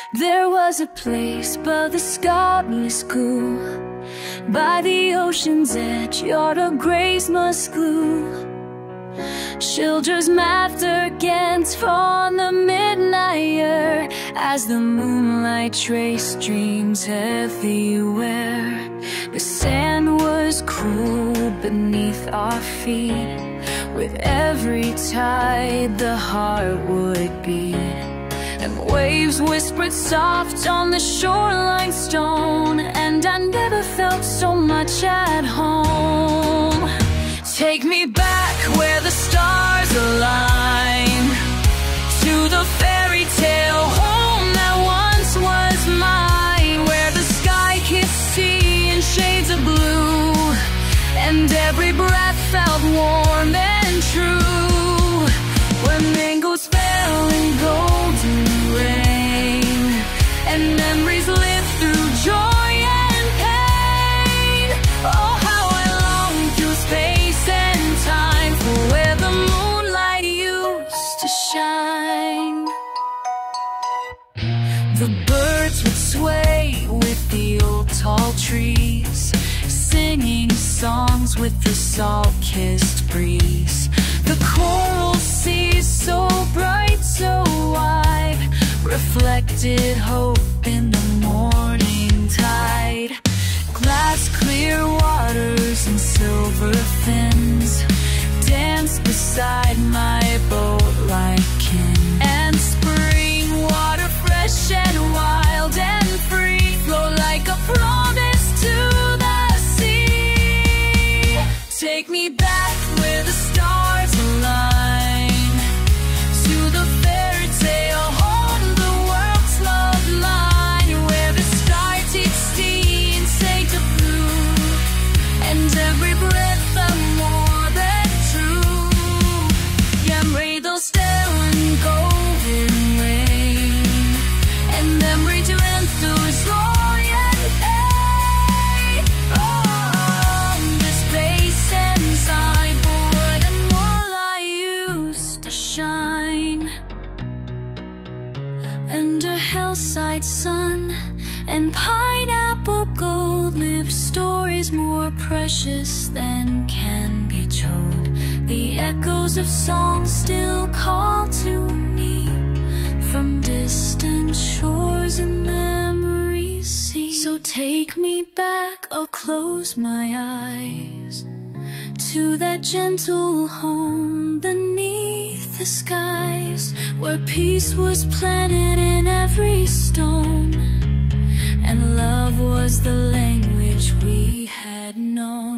There was a place by the sky school, by the ocean's edge, yard of grace must glue. Children's laughter against from the midnight air, as the moonlight traced dreams everywhere. The sand was cool beneath our feet, with every tide the heart would beat. And waves whispered soft on the shoreline stone, and I never felt so much at home. Take me back where the stars align, to the fairy tale home that once was mine, where the sky kissed sea in shades of blue, and every breath felt warm and true. When mangoes fell in golden rain, and memories lived through joy and pain. Oh, how I long through space and time for where the moonlight used to shine. The birds would sway with the old tall trees, singing songs with the salt-kissed breeze. The coral sea, so bright, so wide, reflected hope in the morning tide. Glass clear waters and silver fins danced beside my boat like kin. And spring water, fresh and wild and free, flow like a promise to the sea. Take me back where the stars align, to the fairy tale home, the world's love line, where the stars teach sea in shades of blue, and every breath felt more than true. Yeah, may those still in golden rain, and memory to end through joy and pain. Oh, the space and time for where the moonlight used to shine. Under hillside sun and pineapple gold lived stories more precious than can be told. The echoes of songs still call to me from distant shores and memories see. So take me back, I'll close my eyes, to that gentle home beneath the skies, where peace was planted in every stone, and love was the language we had known.